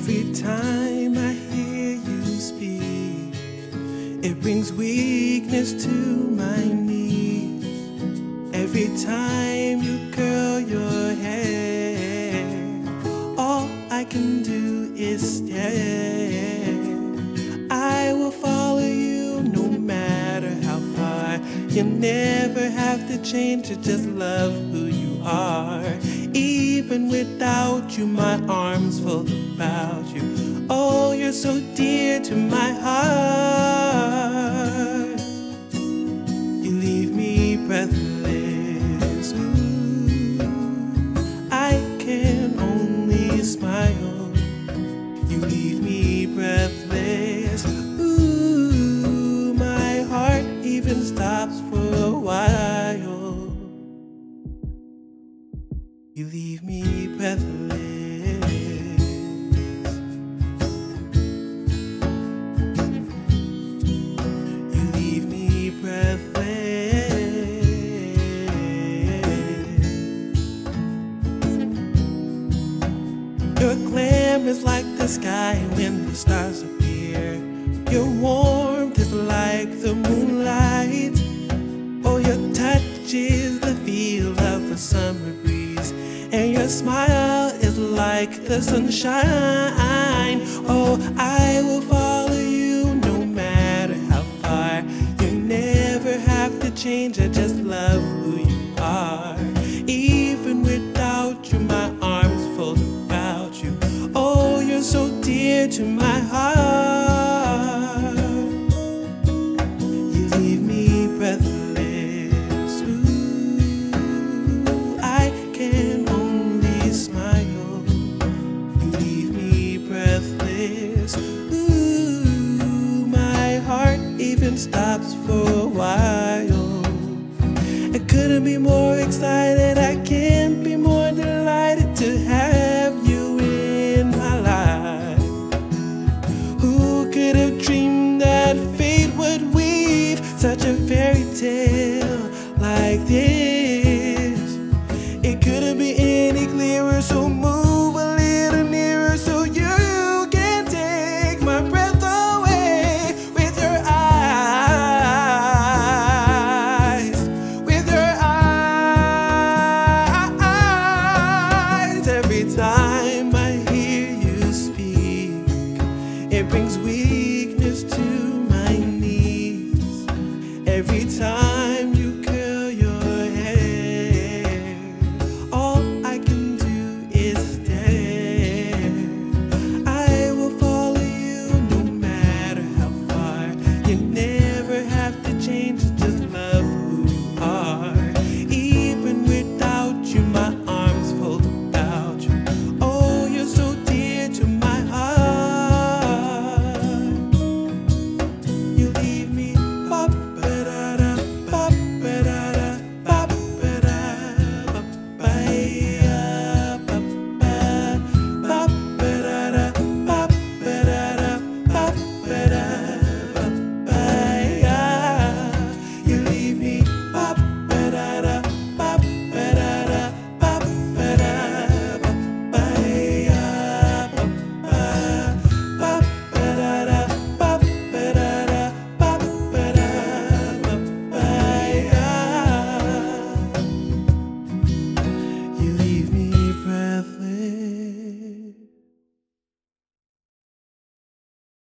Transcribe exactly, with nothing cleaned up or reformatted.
Every time I hear you speak, it brings weakness to my knees. Every time you curl your hair, all I can do is stare. I will follow you no matter how far. You never have to change, you just love who you are. Even without you, my arms fold about you. Oh, you're so dear to my heart. You leave me breathless. Ooh, I can only smile. You leave me breathless. Ooh, my heart even stops for a while. You leave me breathless. You leave me breathless. Your glam is like the sky when the stars appear. Your warmth is like the moonlight. Oh, your touch is the feel of a summer breeze. And your smile is like the sunshine. Oh, I will follow you no matter how far. You never have to change, I just love who you are. Even without you, my arms fold about you. Oh, you're so dear to my heart. You leave me breathless. Ooh, I can smile. You leave me breathless. Ooh, my heart even stops for a while. I couldn't be more excited, I can't be more delighted to have you in my life. Who could have dreamed that fate would weave such a fairy tale like this? It couldn't be any clearer, so move a little nearer so you can take my breath away with your eyes, with your eyes. Every time